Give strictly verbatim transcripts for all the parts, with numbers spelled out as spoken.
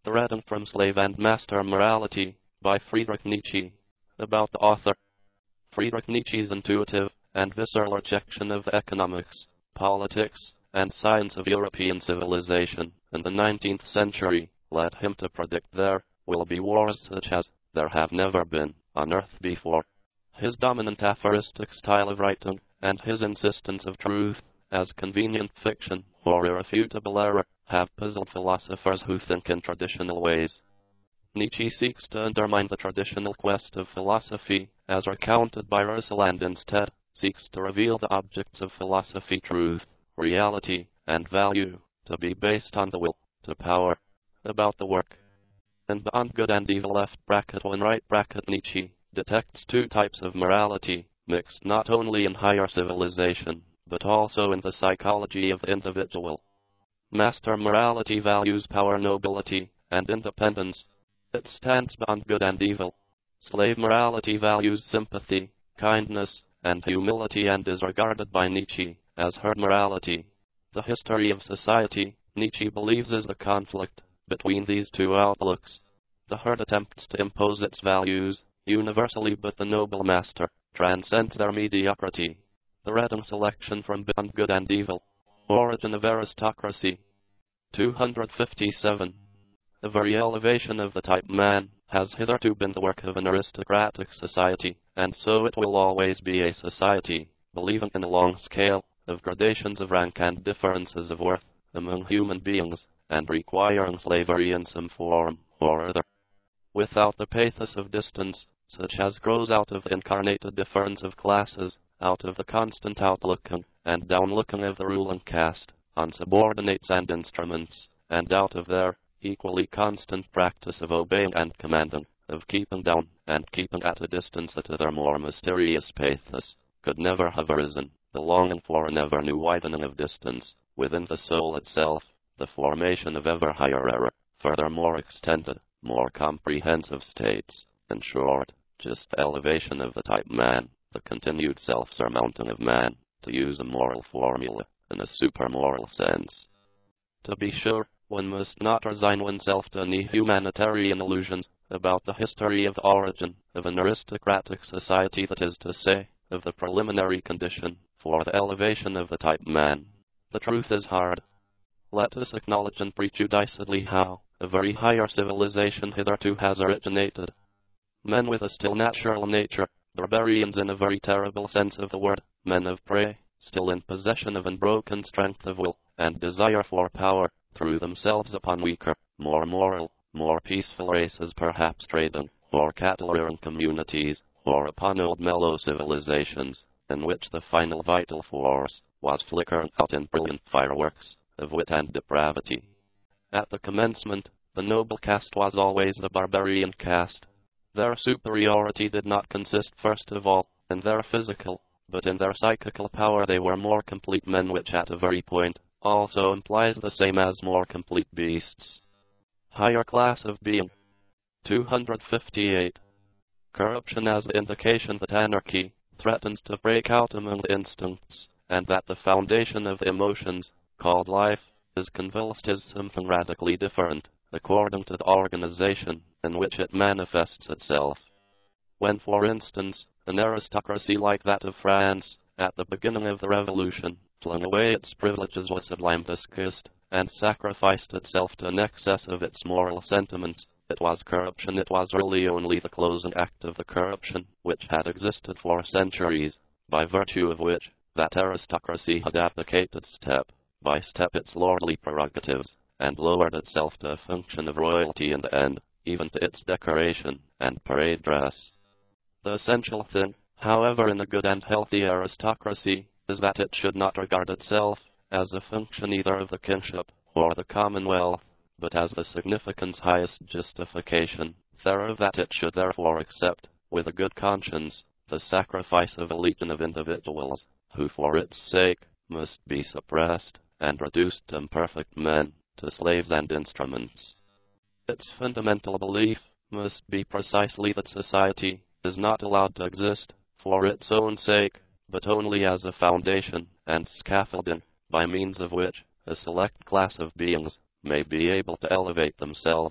The Reading from Slave and Master Morality by Friedrich Nietzsche. About the author. Friedrich Nietzsche's intuitive and visceral rejection of economics, politics, and science of European civilization in the nineteenth century led him to predict there will be wars such as there have never been on earth before. His dominant aphoristic style of writing and his insistence of truth as convenient fiction or irrefutable error have puzzled philosophers who think in traditional ways. Nietzsche seeks to undermine the traditional quest of philosophy as recounted by Russell and instead seeks to reveal the objects of philosophy truth, reality, and value to be based on the will to power. About the work. In Beyond Good and Evil left bracket one right bracket Nietzsche detects two types of morality, mixed not only in higher civilization, but also in the psychology of the individual. Master morality values power, nobility, and independence. It stands beyond good and evil. Slave morality values sympathy, kindness, and humility and is regarded by Nietzsche as herd morality. The history of society, Nietzsche believes, is the conflict between these two outlooks. The herd attempts to impose its values universally, but the noble master transcends their mediocrity. The Reading selection from Beyond Good and Evil. Origin of Aristocracy. two hundred fifty-seven. The very elevation of the type man has hitherto been the work of an aristocratic society, and so it will always be a society, believing in a long scale of gradations of rank and differences of worth among human beings, and requiring slavery in some form or other. Without the pathos of distance, such as grows out of the incarnated difference of classes, out of the constant outlooking and downlooking of the ruling caste on subordinates and instruments, and out of their equally constant practice of obeying and commanding, of keeping down and keeping at a distance that other more mysterious pathos could never have arisen, the longing for an ever new widening of distance within the soul itself, the formation of ever higher error, further more extended, more comprehensive states, in short, just the elevation of the type man, the continued self-surmounting of man, to use a moral formula, in a supermoral sense. To be sure, one must not resign oneself to any humanitarian illusions about the history of the origin of an aristocratic society, that is to say, of the preliminary condition for the elevation of the type man. The truth is hard. Let us acknowledge unprejudicedly how a very higher civilization hitherto has originated. Men with a still natural nature, barbarians in a very terrible sense of the word, men of prey, still in possession of unbroken strength of will and desire for power, threw themselves upon weaker, more moral, more peaceful races, perhaps trading, or cattle-rearing communities, or upon old mellow civilizations, in which the final vital force was flickering out in brilliant fireworks of wit and depravity. At the commencement, the noble caste was always the barbarian caste. Their superiority did not consist first of all in their physical, but in their psychical power. They were more complete men, which at a very point also implies the same as more complete beasts. Higher class of being. two hundred fifty-eight. Corruption as the indication that anarchy threatens to break out among the instincts, and that the foundation of the emotions, called life, is convulsed, is something radically different, according to the organization in which it manifests itself. When, for instance, an aristocracy like that of France, at the beginning of the Revolution, flung away its privileges with sublime disgust, and sacrificed itself to an excess of its moral sentiments, it was corruption. It was really only the closing act of the corruption which had existed for centuries, by virtue of which that aristocracy had abdicated step by step its lordly prerogatives, and lowered itself to a function of royalty in the end, even to its decoration and parade dress. The essential thing, however, in a good and healthy aristocracy, is that it should not regard itself as a function either of the kingship or the commonwealth, but as the significance highest justification thereof, that it should therefore accept, with a good conscience, the sacrifice of a legion of individuals, who for its sake must be suppressed and reduced to imperfect men, to slaves and instruments. Its fundamental belief must be precisely that society is not allowed to exist for its own sake, but only as a foundation and scaffolding, by means of which a select class of beings may be able to elevate themselves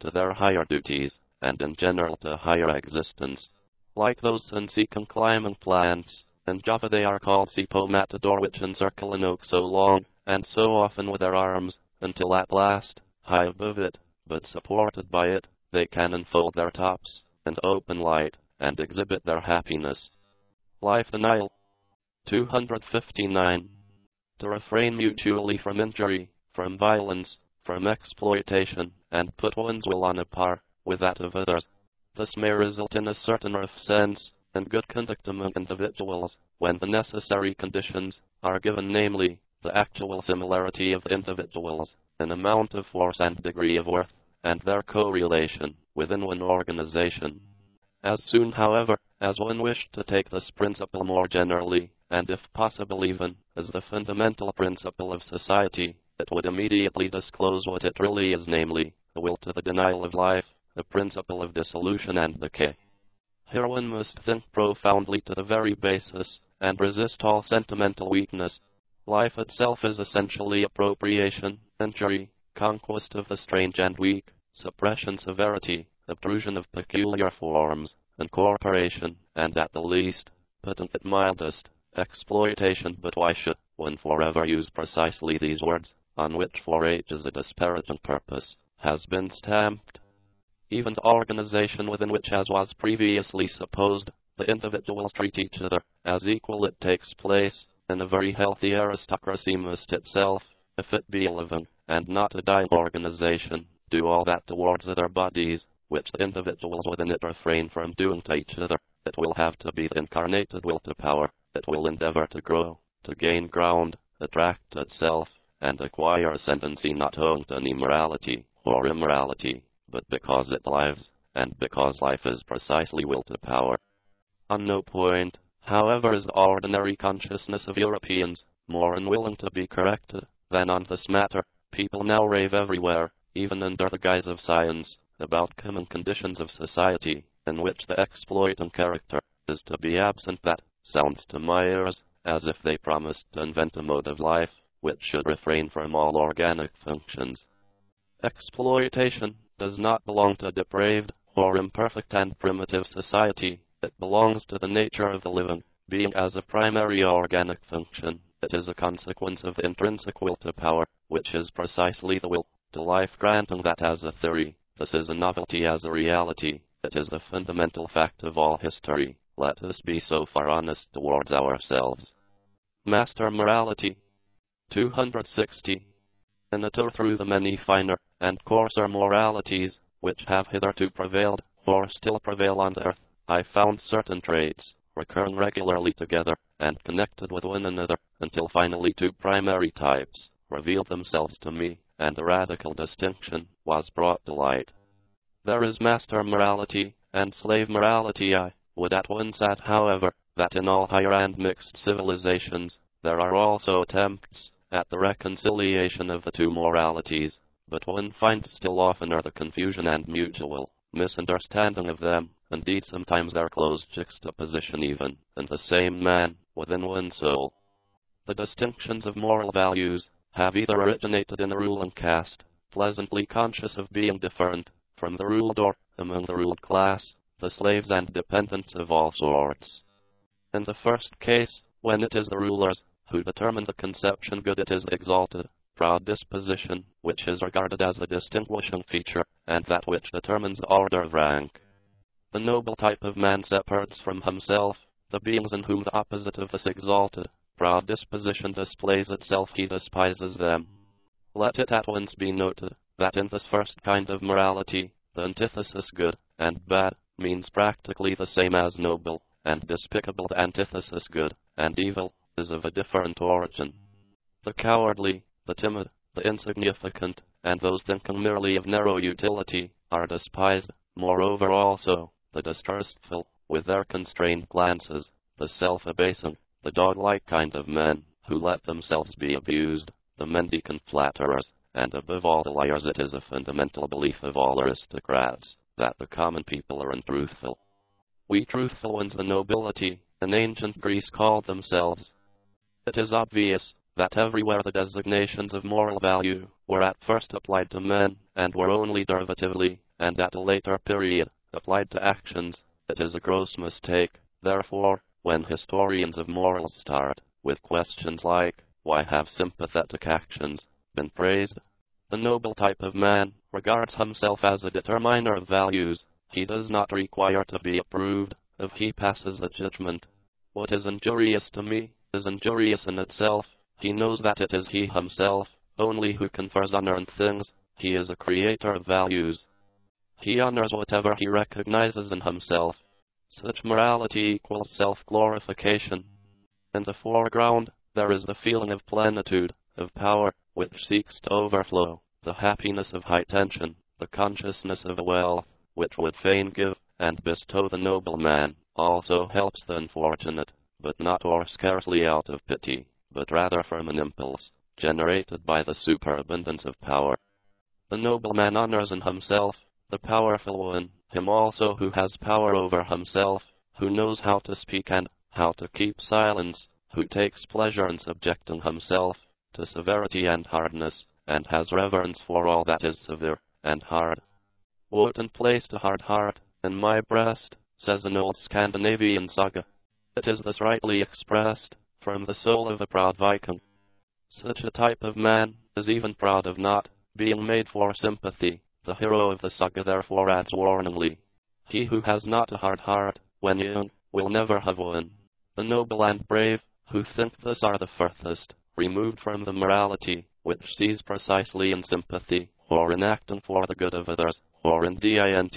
to their higher duties, and in general to higher existence. Like those sun-seeking climbing plants, in Java they are called Sipo Matador, which encircle an oak so long, and so often with their arms, until at last, high above it, but supported by it, they can unfold their tops, and open light, and exhibit their happiness. Life denial. two hundred fifty-nine. To refrain mutually from injury, from violence, from exploitation, and put one's will on a par with that of others. This may result in a certain rough sense and good conduct among individuals, when the necessary conditions are given, namely, the actual similarity of individuals, an amount of force and degree of worth, and their correlation within one organization. As soon, however, as one wished to take this principle more generally, and if possible even as the fundamental principle of society, it would immediately disclose what it really is, namely, the will to the denial of life, the principle of dissolution and decay. Here one must think profoundly to the very basis, and resist all sentimental weakness. Life itself is essentially appropriation, injury, conquest of the strange and weak, suppression, severity, obtrusion of peculiar forms, incorporation, and at the least, put at mildest, exploitation. But why should one forever use precisely these words, on which for ages a disparaging purpose has been stamped? Even the organization within which, as was previously supposed, the individuals treat each other as equal, it takes place in a very healthy aristocracy, must itself, if it be a living and not a dying organization, do all that towards other bodies which the individuals within it refrain from doing to each other. It will have to be the incarnated will to power. It will endeavor to grow, to gain ground, attract itself, and acquire ascendancy, not owing to any morality or immorality, but because it lives, and because life is precisely will to power. On no point, however, is the ordinary consciousness of Europeans more unwilling to be corrected than on this matter. People now rave everywhere, even under the guise of science, about common conditions of society, in which the exploiting character is to be absent. That sounds to my ears as if they promised to invent a mode of life which should refrain from all organic functions. Exploitation does not belong to depraved or imperfect and primitive society. It belongs to the nature of the living being as a primary organic function. It is a consequence of the intrinsic will to power, which is precisely the will to life. Granting that as a theory, this is a novelty as a reality. It is the fundamental fact of all history. Let us be so far honest towards ourselves. Master morality. two hundred sixty. In a tour through the many finer and coarser moralities which have hitherto prevailed, or still prevail on earth, I found certain traits recurring regularly together and connected with one another, until finally two primary types revealed themselves to me, and a radical distinction was brought to light. There is master morality and slave morality. I would at once add, however, that in all higher and mixed civilizations there are also attempts at the reconciliation of the two moralities, but one finds still oftener the confusion and mutual misunderstanding of them. Indeed, sometimes their close juxtaposition even in the same man within one soul. The distinctions of moral values have either originated in the ruling caste, pleasantly conscious of being different from the ruled, or among the ruled class, the slaves and dependents of all sorts. In the first case, when it is the rulers who determine the conception good, it is the exalted, proud disposition which is regarded as the distinguishing feature, and that which determines the order of rank. The noble type of man separates from himself the beings in whom the opposite of this exalted, proud disposition displays itself. He despises them. Let it at once be noted that in this first kind of morality, the antithesis good and bad means practically the same as noble and despicable. The antithesis good and evil is of a different origin. The cowardly, the timid, the insignificant, and those thinking merely of narrow utility are despised. Moreover also, the distrustful, with their constrained glances, the self-abasing, the dog-like kind of men, who let themselves be abused, the mendicant flatterers, and above all the liars. It is a fundamental belief of all aristocrats that the common people are untruthful. We truthful ones, the nobility, in ancient Greece called themselves. It is obvious that everywhere the designations of moral value were at first applied to men, and were only derivatively, and at a later period, applied to actions, it is a gross mistake. Therefore, when historians of morals start with questions like, why have sympathetic actions been praised? The noble type of man regards himself as a determiner of values. He does not require to be approved if he passes the judgment. What is injurious to me is injurious in itself. He knows that it is he himself only who confers honor on things. He is a creator of values. He honors whatever he recognizes in himself. Such morality equals self-glorification. In the foreground, there is the feeling of plenitude, of power, which seeks to overflow, the happiness of high tension, the consciousness of a wealth, which would fain give and bestow. The noble man also helps the unfortunate, but not or scarcely out of pity, but rather from an impulse, generated by the superabundance of power. The noble man honors in himself the powerful one, him also who has power over himself, who knows how to speak and how to keep silence, who takes pleasure in subjecting himself to severity and hardness, and has reverence for all that is severe and hard. Wotan placed a hard heart in my breast, says an old Scandinavian saga. It is thus rightly expressed from the soul of a proud Viking. Such a type of man is even proud of not being made for sympathy. The hero of the saga therefore adds warningly, he who has not a hard heart when young will never have one. The noble and brave who think this are the furthest removed from the morality which sees precisely in sympathy, or in acting for the good of others, or in dint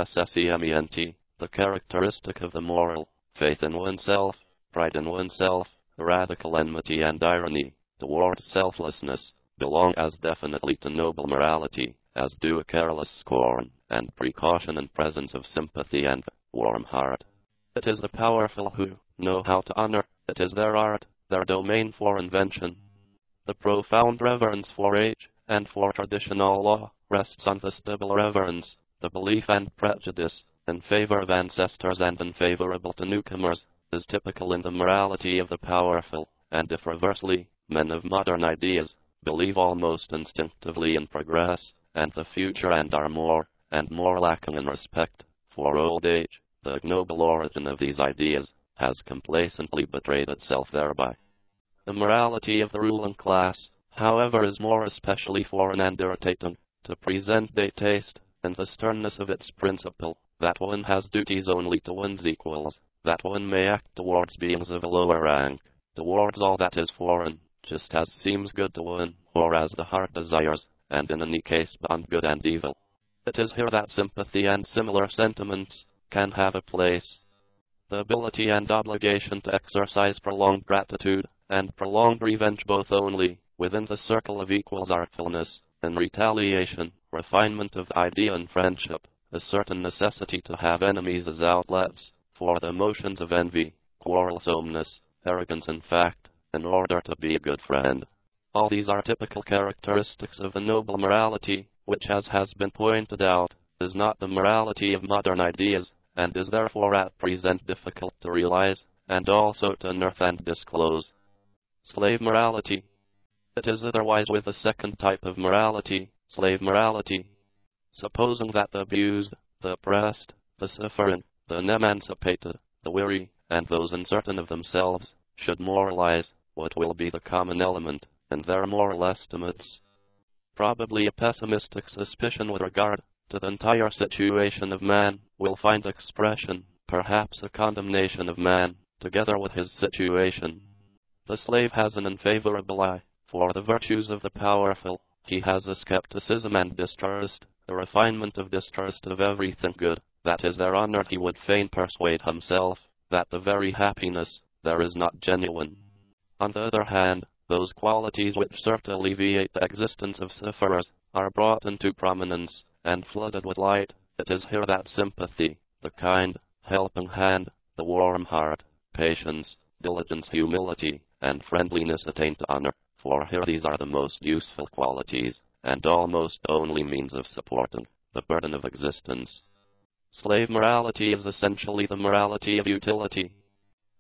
ressement, the characteristic of the moral, faith in oneself, pride in oneself, radical enmity and irony towards selflessness, belong as definitely to noble morality as do a careless scorn and precaution in presence of sympathy and warm heart. It is the powerful who know how to honor. It is their art, their domain for invention. The profound reverence for age and for traditional law rests on the stable reverence, the belief and prejudice in favor of ancestors and unfavorable to newcomers is typical in the morality of the powerful, and if reversely, men of modern ideas believe almost instinctively in progress and the future and are more and more lacking in respect for old age, the ignoble origin of these ideas has complacently betrayed itself thereby. The morality of the ruling class, however, is more especially foreign and irritating to present-day taste, and the sternness of its principle, that one has duties only to one's equals, that one may act towards beings of a lower rank, towards all that is foreign, just as seems good to one, or as the heart desires, and in any case beyond good and evil. It is here that sympathy and similar sentiments can have a place. The ability and obligation to exercise prolonged gratitude and prolonged revenge both only within the circle of equals artfulness and retaliation, refinement of idea and friendship, a certain necessity to have enemies as outlets for the emotions of envy, quarrelsomeness, arrogance in fact, in order to be a good friend. All these are typical characteristics of the noble morality, which, as has been pointed out, is not the morality of modern ideas, and is therefore at present difficult to realize, and also to unearth and disclose. Slave morality. It is otherwise with the second type of morality, slave morality. Supposing that the abused, the oppressed, the suffering, the unemancipated, the weary, and those uncertain of themselves, should moralize, what will be the common element in their moral estimates? Probably a pessimistic suspicion with regard to the entire situation of man will find expression, perhaps a condemnation of man, together with his situation. The slave has an unfavorable eye for the virtues of the powerful. He has a skepticism and distrust, a refinement of distrust of everything good that is their honor. He would fain persuade himself that the very happiness there is not genuine. On the other hand, those qualities which serve to alleviate the existence of sufferers are brought into prominence and flooded with light. It is here that sympathy, the kind, helping hand, the warm heart, patience, diligence, humility, and friendliness attain to honor, for here these are the most useful qualities, and almost only means of supporting the burden of existence. Slave morality is essentially the morality of utility.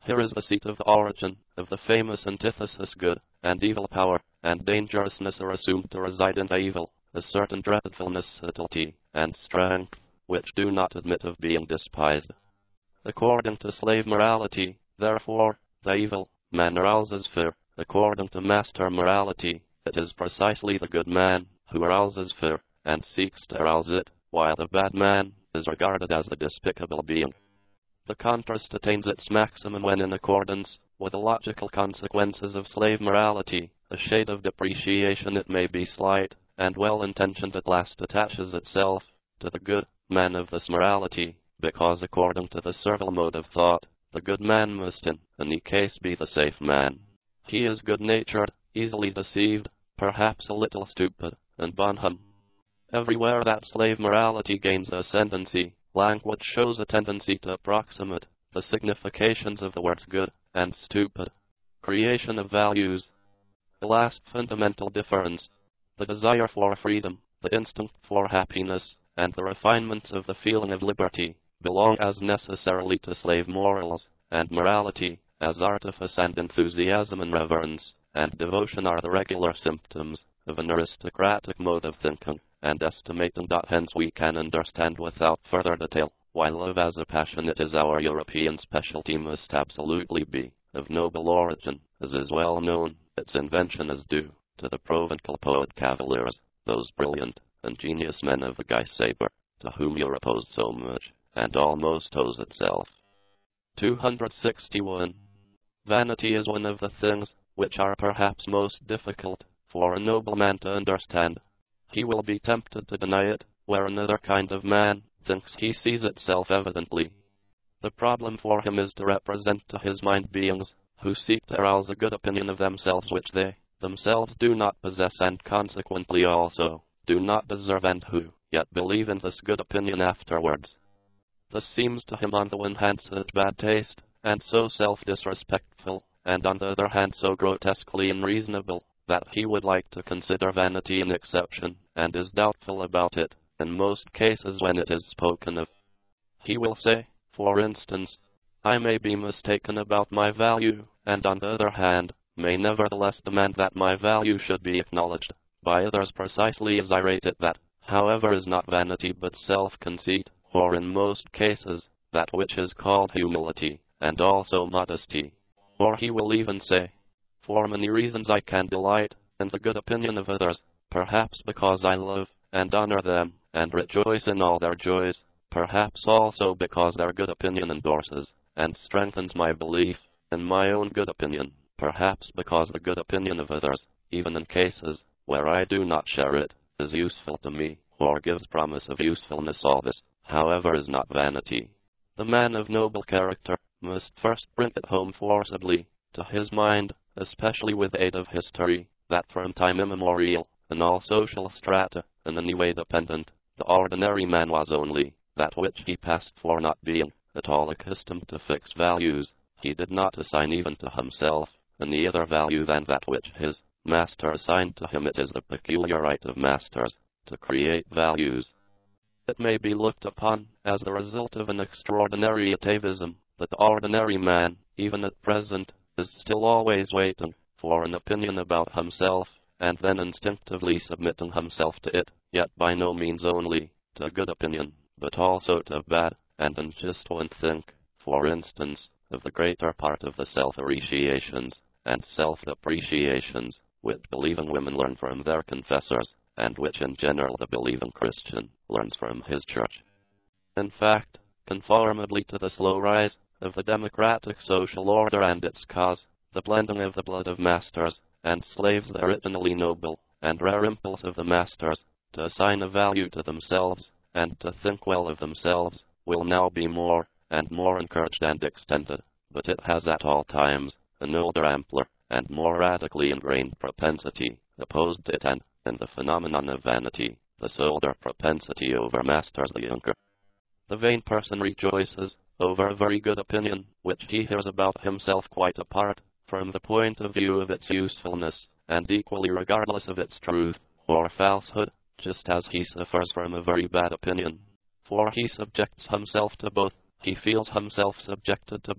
Here is the seat of the origin of the famous antithesis good and evil. Power and dangerousness are assumed to reside in the evil, a certain dreadfulness, subtlety, and strength, which do not admit of being despised. According to slave morality, therefore, the evil man arouses fear. According to master morality, it is precisely the good man who arouses fear and seeks to arouse it, while the bad man is regarded as a despicable being. The contrast attains its maximum when, in accordance with the logical consequences of slave morality, a shade of depreciation, it may be slight and well-intentioned, at last attaches itself to the good man of this morality, because according to the servile mode of thought, the good man must in any case be the safe man. He is good-natured, easily deceived, perhaps a little stupid, and bonhomme. Everywhere that slave morality gains ascendancy, language shows a tendency to approximate the significations of the words good and stupid. Creation of values. The last fundamental difference, the desire for freedom, the instinct for happiness, and the refinements of the feeling of liberty, belong as necessarily to slave morals and morality as artifice and enthusiasm and reverence and devotion are the regular symptoms of an aristocratic mode of thinking and estimating. Hence we can understand without further detail why love as a passion, it is our European specialty, must absolutely be of noble origin. As is well known, its invention is due to the Provencal poet Cavaliers, those brilliant and genius men of the Guy Sabre, to whom Europe owes so much, and almost owes itself. two hundred sixty-one. Vanity is one of the things which are perhaps most difficult for a noble man to understand. He will be tempted to deny it, where another kind of man thinks he sees it self-evidently. The problem for him is to represent to his mind beings who seek to arouse a good opinion of themselves which they themselves do not possess, and consequently also do not deserve, and who yet believe in this good opinion afterwards. This seems to him on the one hand such bad taste, and so self-disrespectful, and on the other hand so grotesquely unreasonable, that he would like to consider vanity an exception, and is doubtful about it in most cases when it is spoken of. He will say, for instance, I may be mistaken about my value, and on the other hand, may nevertheless demand that my value should be acknowledged by others precisely as I rate it. That, however, is not vanity but self-conceit, or in most cases, that which is called humility, and also modesty. Or he will even say, for many reasons I can delight in the good opinion of others, perhaps because I love and honor them, and rejoice in all their joys, perhaps also because their good opinion endorses and strengthens my belief in my own good opinion, perhaps because the good opinion of others, even in cases where I do not share it, is useful to me, or gives promise of usefulness. All this, however, is not vanity. The man of noble character must first bring it home forcibly to his mind, especially with aid of history, that from time immemorial, in all social strata, in any way dependent, the ordinary man was only that which he passed for, not being at all accustomed to fix values. He did not assign even to himself any other value than that which his master assigned to him. It is the peculiar right of masters to create values. It may be looked upon as the result of an extraordinary atavism that the ordinary man, even at present, is still always waiting for an opinion about himself, and then instinctively submitting himself to it, yet by no means only to a good opinion, but also to bad. And in just one think, for instance, of the greater part of the self-appreciations and self-depreciations which believing women learn from their confessors, and which in general the believing Christian learns from his church. In fact, conformably to the slow rise of the democratic social order and its cause, the blending of the blood of masters and slaves, the originally noble and rare impulse of the masters to assign a value to themselves and to think well of themselves, will now be more and more encouraged and extended, but it has at all times an older, ampler, and more radically ingrained propensity opposed to it, and in the phenomenon of vanity, this older propensity overmasters the younger. The vain person rejoices over a very good opinion which he hears about himself quite apart from the point of view of its usefulness, and equally regardless of its truth or falsehood, just as he suffers from a very bad opinion. For he subjects himself to both, he feels himself subjected to both,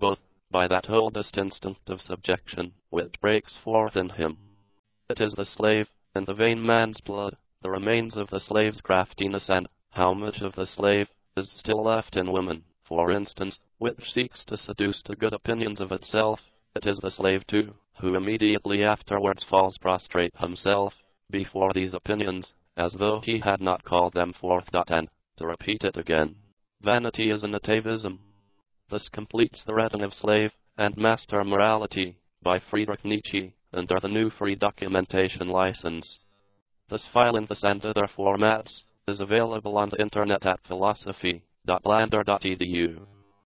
by that oldest instinct of subjection which breaks forth in him. It is the slave, in the vain man's blood, the remains of the slave's craftiness, and how much of the slave is still left in woman, for instance, which seeks to seduce to good opinions of itself. It is the slave, too, who immediately afterwards falls prostrate himself before these opinions, as though he had not called them forth, and, to repeat it again, vanity is an atavism. This completes the reading of Slave and Master Morality by Friedrich Nietzsche under the new free documentation license. This file in this and other formats is available on the internet at philosophy dot lander dot e d u.